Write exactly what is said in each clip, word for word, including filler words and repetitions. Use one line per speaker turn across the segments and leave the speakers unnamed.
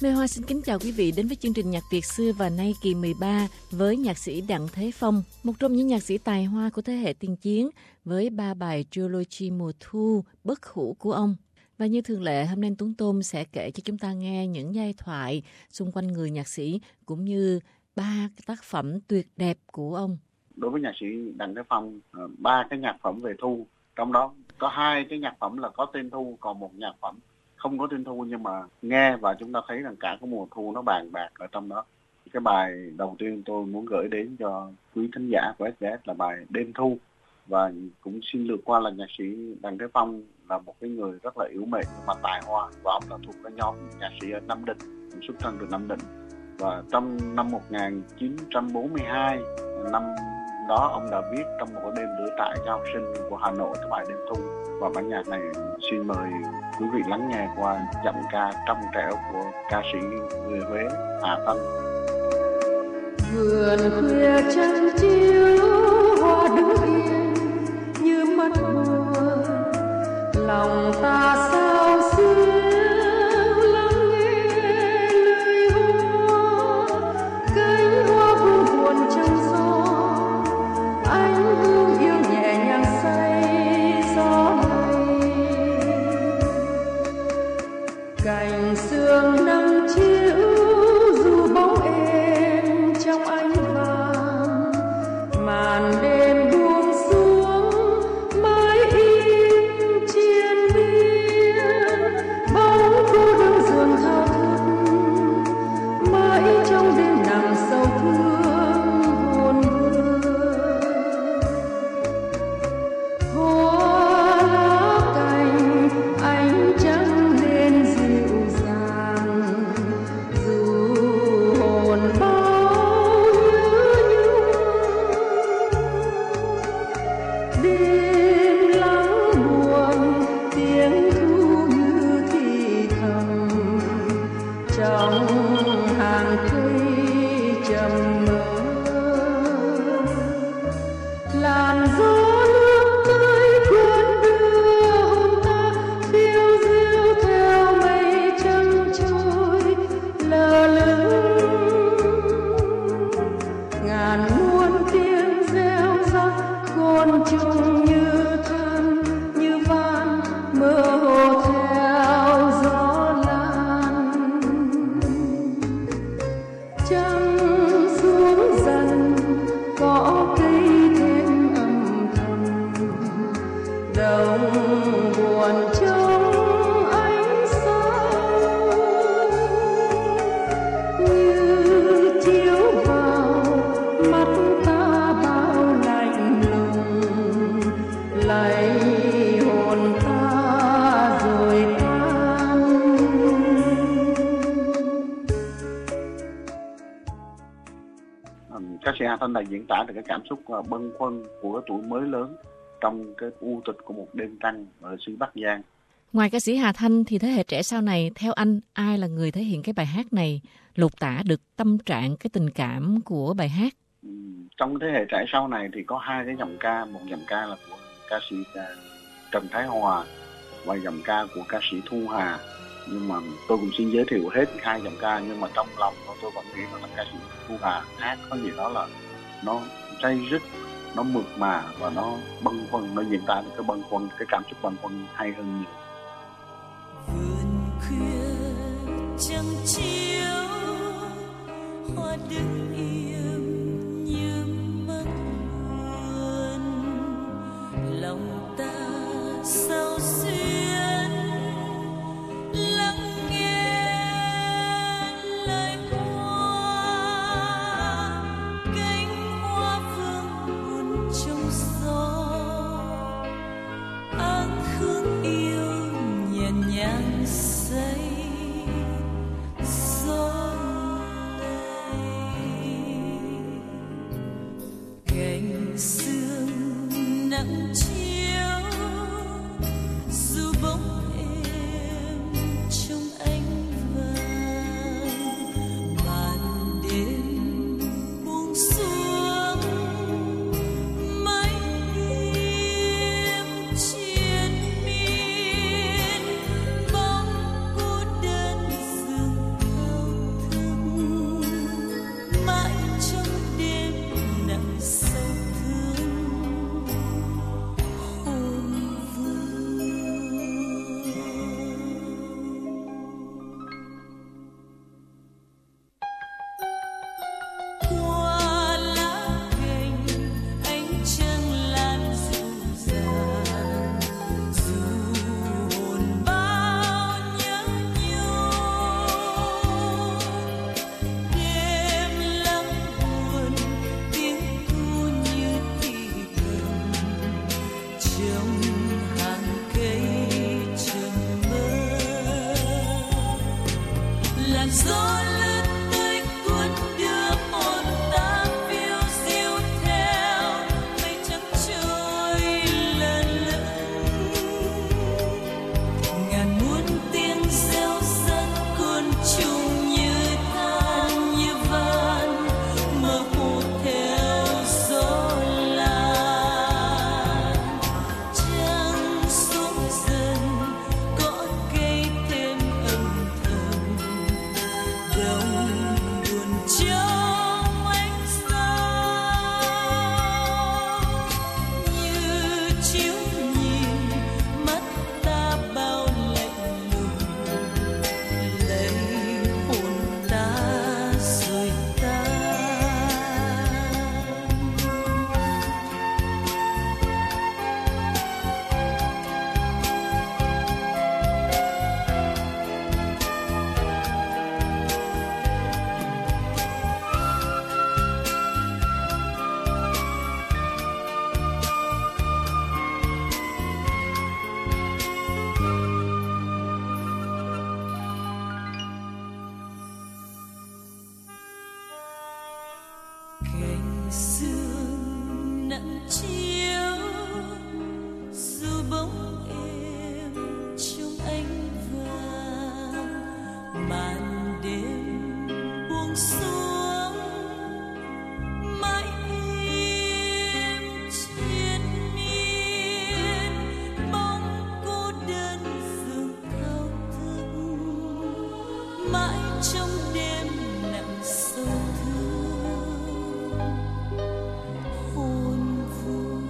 Mai Hoa xin kính chào quý vị đến với chương trình Nhạc Việt xưa và nay kỳ mười ba với nhạc sĩ Đặng Thế Phong, một trong những nhạc sĩ tài hoa của thế hệ tiên chiến với ba bài Trilogy mùa thu bất hủ của ông. Và như thường lệ, hôm nay Tuấn Tôn sẽ kể cho chúng ta nghe những giai thoại xung quanh người nhạc sĩ cũng như ba tác phẩm tuyệt đẹp của ông.
Đối với nhạc sĩ Đặng Thế Phong, ba cái nhạc phẩm về thu, trong đó có hai cái nhạc phẩm là có tên thu, còn một nhạc phẩm không có tên thu, nhưng mà nghe và chúng ta thấy rằng cả cái mùa thu nó bàn bạc ở trong đó. Cái bài đầu tiên tôi muốn gửi đến cho quý khán giả của ét bê ét là bài Đêm Thu. Và cũng xin lược qua là nhạc sĩ Đặng Thế Phong là một cái người rất là yếu mệnh mà tài hoa, và ông là thuộc cái nhóm nhạc sĩ ở Nam Định, xuất thân từ Nam Định. Và trong năm một nghìn chín trăm bốn mươi hai, năm đó ông đã viết trong một cái đêm lửa trại cho học sinh của Hà Nội cái bài Đêm Thu. Và bản nhạc này xin mời quý vị lắng nghe qua giọng ca trong trẻo của ca sĩ người Huế Hà Thanh.
Vườn khuya trăng chiếu hoa đứng yên như mắt mưa, lòng ta sao xuyến lắng nghe lời hoa, cánh hoa vương buồn trong gió, ánh hương yêu nhẹ nhàng say gió này, cành sương nắng chiếu dù bóng em trong ánh vàng, màn đêm buông xuống mái im triền miên, bóng cô đơn giường thao thức mãi trong đêm nằm sâu thương hồn vương. Hoa lá cành ánh trắng lên dịu dàng, dù hồn bao nhớ nhung, đêm lắng buồn tiếng thu như thì thầm trong hàng cây trầm mơ, làn gió nước tươi cuốn đưa hồn ta phiêu diêu theo mây trăng trôi lờ lững, ngàn muôn tiếng reo rắc côn trùng như than như van mơ hồ theo gió lan. Trăng xuống dần có cây thêm âm thầm, đồng buồn trong ánh sao như chiếu vào mắt ta bao lạnh lùng, lấy hồn ta rồi tan.
Ca sĩ Hà Thanh đã diễn tả được cái cảm xúc bâng khuâng của tuổi mới lớn trong cái u tịch của một đêm trăng ở xứ Bắc Giang.
Ngoài ca sĩ Hà Thanh thì thế hệ trẻ sau này, theo anh, ai là người thể hiện cái bài hát này lột tả được tâm trạng, cái tình cảm của bài hát?
Ừ, trong thế hệ trẻ sau này thì có hai cái giọng ca, một giọng ca là của ca sĩ Trần Thái Hòa và giọng ca của ca sĩ Thu Hà. Nhưng mà tôi cũng xin giới thiệu hết hai giọng ca, nhưng mà trong lòng của tôi vẫn nghĩ là ca sĩ Thu Hà hát có gì đó là nó day dứt, nó mượt mà và nó bâng khuâng, nó diễn tả được cái bâng khuâng, cái cảm xúc bâng khuâng hay hơn nhiều.
Vườn khuya trăng chiếu hoa đứng im như mắt buồn, lòng ta sao xuyên lắng nghe lời hoa, cánh hoa vương buồn trong gió, áng hương yêu nhẹ nhàng say gió này, cành sương nắng chiếu dù bóng em trong ánh vàng, màn đêm buông xuống mái im triền miên, bóng cô đơn dừng thở cành sương nắng chiếu dù bóng em trong ánh vàng, màn đêm buông xuống mãi im triền miên, bóng cô đơn dường thao thức mãi trong đêm nặng sâu thương hôn vương.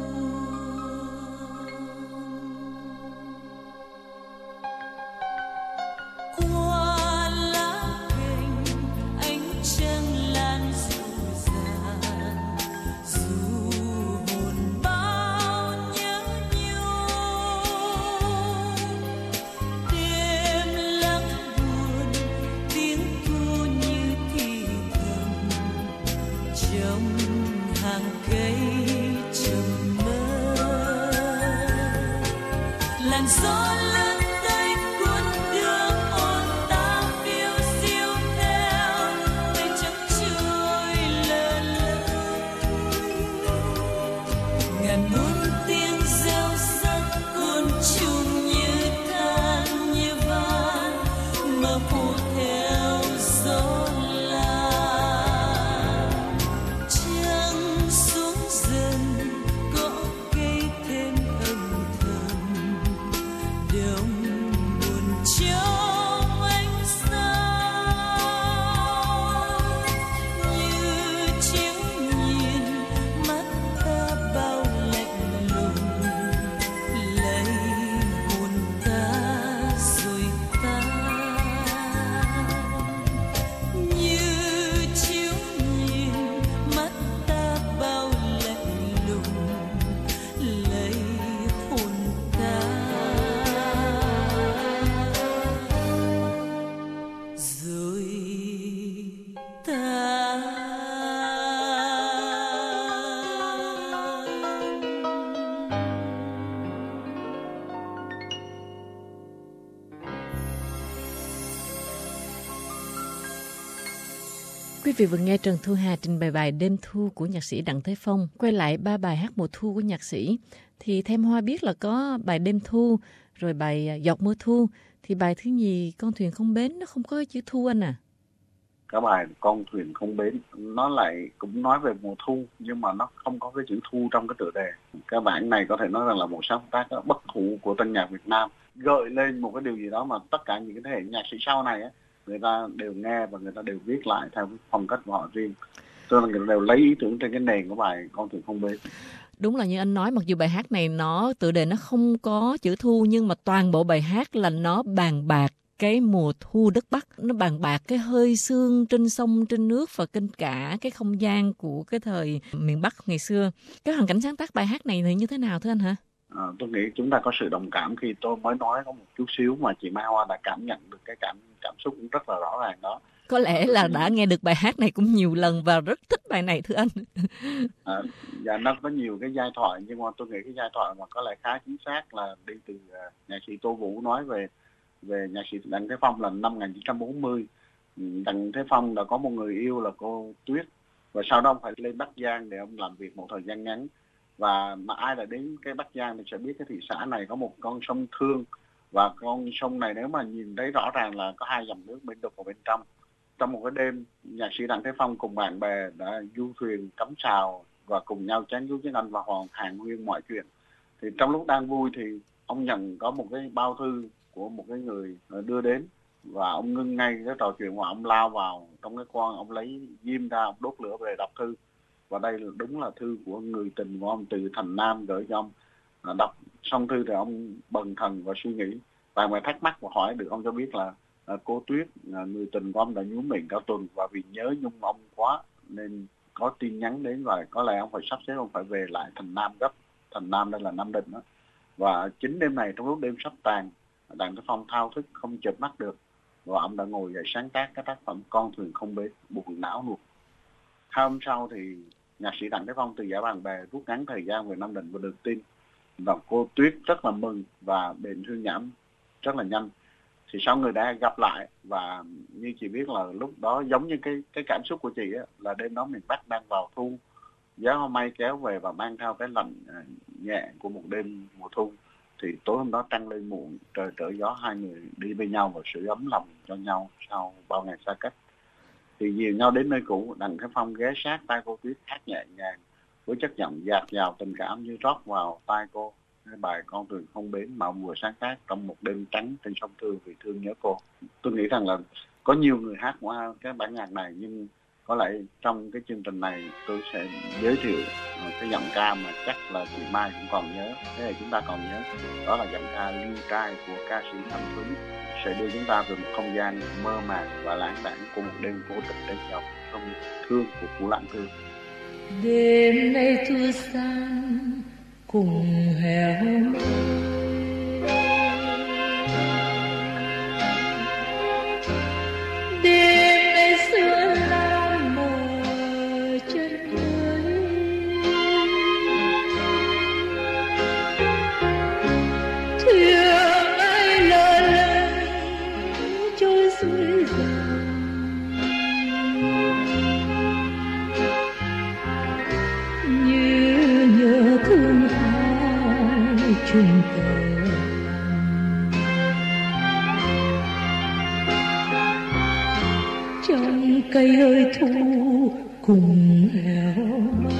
Qua lá cành ánh trăng lan dịu dàng, dù hồn bao nhớ nhung. Đêm lắng buồn tiếng thu như thì thầm trong hàng cây trầm mơ. Làn gió lớn tay cuốn đưa hồn ta phiêu diêu theo mây trắng trôi lơ lửng. Ngàn muôn tiếng reo rắc côn trùng như than như van mơ hồ theo gió lan. Trăng xuống dần có cây thêm âm thầm, đông buồn trong ánh sáng như chiếu nhìn mắt ta bao lạnh lùng, lấy hồn ta rồi tan như chiếu nhìn mắt ta bao lạnh lùng, lấy hồn ta rồi tan.
Quý vị vừa nghe Trần Thu Hà trình bày bài Đêm Thu của nhạc sĩ Đặng Thế Phong. Quay lại ba bài hát mùa thu của nhạc sĩ, thì Thêm Hoa biết là có bài Đêm Thu, rồi bài Giọt Mưa Thu, thì bài thứ nhì Con Thuyền Không Bến nó không có chữ thu anh à.
Cái bài Con Thuyền Không Bến nó lại cũng nói về mùa thu, nhưng mà nó không có cái chữ thu trong cái tựa đề. Cái bản này có thể nói rằng là một sáng tác bất hủ của tân nhạc Việt Nam, gợi lên một cái điều gì đó mà tất cả những cái thế hệ nhạc sĩ sau này á, người ta đều nghe và người ta đều viết lại theo cái phong cách của họ riêng. Cho nên người ta đều lấy ý tưởng trên cái nền của bài Con Thuyền Không Bến.
Đúng là như anh nói, mặc dù bài hát này nó tựa đề nó không có chữ thu, nhưng mà toàn bộ bài hát là nó bàn bạc cái mùa thu đất Bắc, nó bàn bạc cái hơi sương trên sông trên nước và kênh cả cái không gian của cái thời miền Bắc ngày xưa. Cái hoàn cảnh sáng tác bài hát này thì như thế nào thưa anh hả?
À, tôi nghĩ chúng ta có sự đồng cảm khi tôi mới nói có một chút xíu mà chị Mai Hoa đã cảm nhận được cái cảm cảm xúc cũng rất là rõ ràng đó.
Có lẽ là đã nghe được bài hát này cũng nhiều lần và rất thích bài này thưa anh.
À, dạ nó có nhiều cái giai thoại, nhưng mà tôi nghĩ cái giai thoại mà có lẽ khá chính xác là đi từ uh, nhạc sĩ Tô Vũ nói về về nhạc sĩ Đặng Thế Phong là năm một nghìn chín trăm bốn mươi. Đặng Thế Phong đã có một người yêu là cô Tuyết, và sau đó ông phải lên Bắc Giang để ông làm việc một thời gian ngắn. Và mà ai đã đến cái Bắc Giang thì sẽ biết cái thị xã này có một con sông Thương, và con sông này nếu mà nhìn thấy rõ ràng là có hai dòng nước bên đục và bên trong. Trong một cái đêm, nhạc sĩ Đặng Thế Phong cùng bạn bè đã du thuyền cắm sào và cùng nhau chén chú tiếng Anh và hoàn hàn huyên mọi chuyện. Thì trong lúc đang vui thì ông nhận có một cái bao thư của một cái người đưa đến, và ông ngưng ngay cái trò chuyện và ông lao vào trong cái khoang, ông lấy diêm ra, ông đốt lửa về đọc thư. Và đây là đúng là thư của người tình của ông từ thành Nam gửi cho ông. Đọc xong thư thì ông bần thần và suy nghĩ, và người thắc mắc và hỏi được ông cho biết là À, cô Tuyết, à, người tình của ông đã nhuốm bệnh cả tuần, và vì nhớ nhung ông quá nên có tin nhắn đến, và có lẽ ông phải sắp xếp ông phải về lại thành Nam gấp. Thành Nam đây là Nam Định đó. Và chính đêm này, trong lúc đêm sắp tàn, Đặng Thế Phong thao thức không chợp mắt được, và ông đã ngồi dậy sáng tác cái tác phẩm Con Thuyền Không Bến, buồn não luôn. Hai hôm sau thì nhạc sĩ Đặng Thế Phong từ giải bạn bè rút ngắn thời gian về Nam Định và được tin, và cô Tuyết rất là mừng và bệnh thuyên nhãn rất là nhanh. Thì sau người đã gặp lại, và như chị biết là lúc đó giống như cái cái cảm xúc của chị á, là đêm đó miền Bắc đang vào thu, gió hôm mây kéo về và mang theo cái lạnh à, nhẹ của một đêm mùa thu. Thì tối hôm đó trăng lên muộn, trời trở gió, hai người đi bên nhau và sưởi ấm lòng cho nhau sau bao ngày xa cách. Thì dìu nhau đến nơi cũ, Đặng Thế Phong ghé sát tai cô Tuyết hát nhẹ nhàng với chất giọng dạt dào tình cảm như rót vào tai cô cái bài Con Thuyền Không Bến mà ông vừa sáng tác trong một đêm trắng trên sông Thương vì thương nhớ cô. Tôi nghĩ rằng là có nhiều người hát qua cái bản nhạc này, nhưng có lẽ trong cái chương trình này tôi sẽ giới thiệu cái giọng ca mà chắc là chị Mai cũng còn nhớ, thế là chúng ta còn nhớ, đó là giọng ca Ly Trai của ca sĩ Thanh Thúy, sẽ đưa chúng ta về một không gian mơ màng và lãng đãng của một đêm vô tình trên dòng sông Thương của Phú Lãng Thương.
Đêm nay thu sang cùng héo mây, đêm nay sương lao mờ chân mới, thương ai lơ lửng trôi dưới dòng, như nhớ thương ai chung tờ trong cây hơi thu cùng héo mây.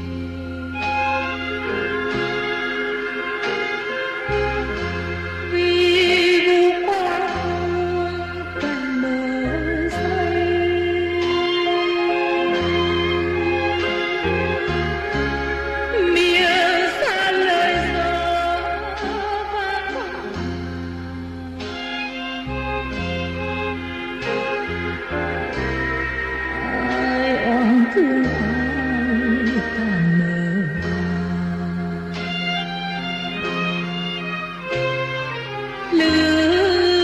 Vì vu quang cành mơ say, miệng xa lời gió vang vẳng, ai oan thương ai tàn mờ, lướt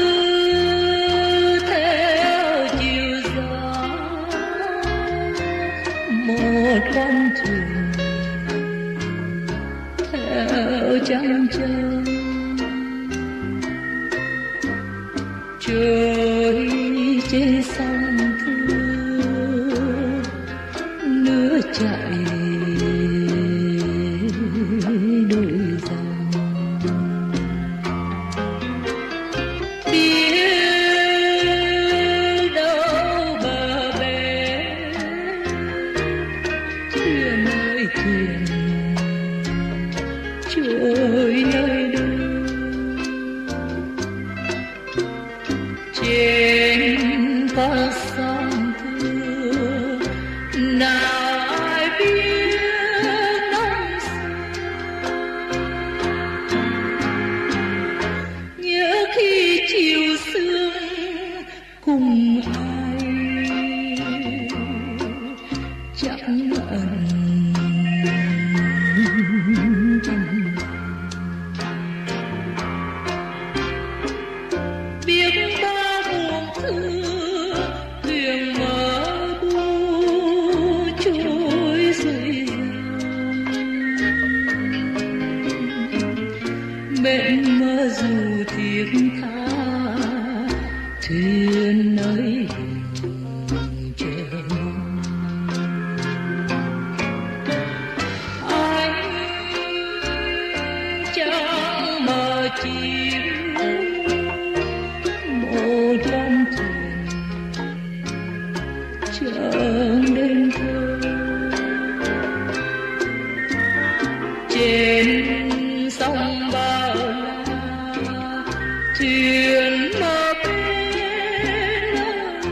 theo chiều gió một con thuyền theo trăng trơn trôi trên sông Thương, nước chảy đôi dòng, biết đâu bờ bến thuyền ơi thuyền trôi nơi đâu, trên con sông Thương nào ai biết năm xưa, nhớ khi chiều sương cùng ai chẳng ẩn tâm, biết bao buồn thương thuyền mơ bu trôi dưới dòng, bên mơ dù thiết tha thuyền nơi hình chờ mong, anh chẳng mơ chiều một con thuyền chờ đêm thơ, trên sông bao la thuyền mơ bên ơi.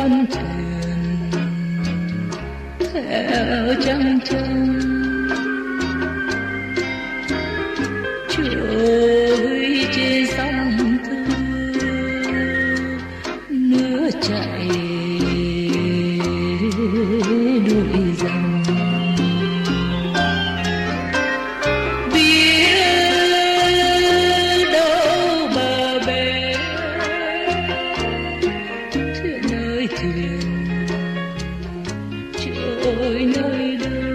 con thuyền theo trăng trăng trôi trên sông Thư, nước chảy đôi dòng. Biết đâu bờ bến thuyền ơi thuyền trôi nơi đâu,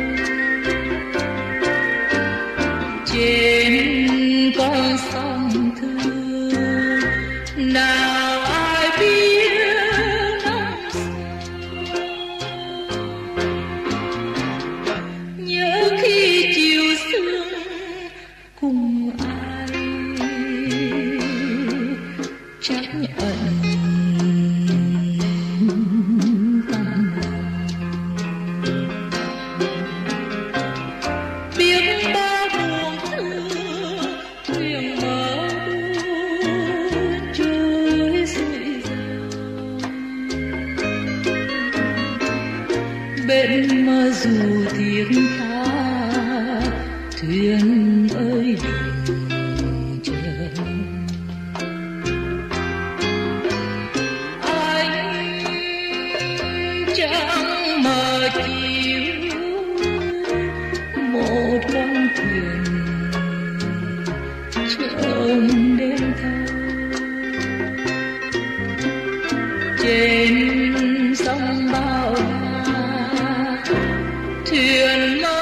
trên con sông Thư nào ai biết năm xưa, nhớ khi chiều sương cùng ai chắc ẩn tâm lòng. Biết bao buồn thương thuyền mơ buồn trôi xuôi dòng, bên mơ dù tiếng tha thuyền ơi đừng chờ. Anh chẳng mơ chiều một con thuyền trông đêm thâu, trên sông bao la thuyền mơ